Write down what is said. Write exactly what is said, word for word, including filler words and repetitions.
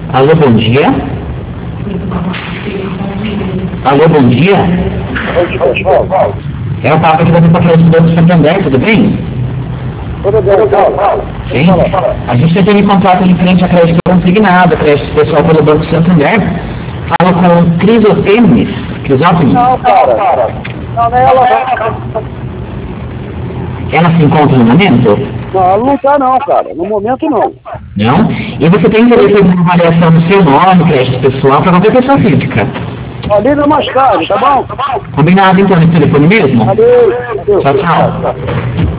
Alô, bom dia. Alô, bom dia. É o Papa que vai para o Banco Santander, tudo bem? Tudo bem, Paulo. Sim. A gente está tendo contato em frente a crédito consignado, crédito pessoal pelo Banco Santander. Falo com Crisótemis. Crisótemis? Não, cara. Não, não é ela. Ela se encontra no momento? Não, ela não está não, cara. No momento não. Não? E você tem interesse em uma avaliação do seu nome, crédito pessoal, para qualquer pessoa física? Liga mais tarde, tá bom? Combinado então nesse telefone mesmo? Valeu. Tchau, tchau.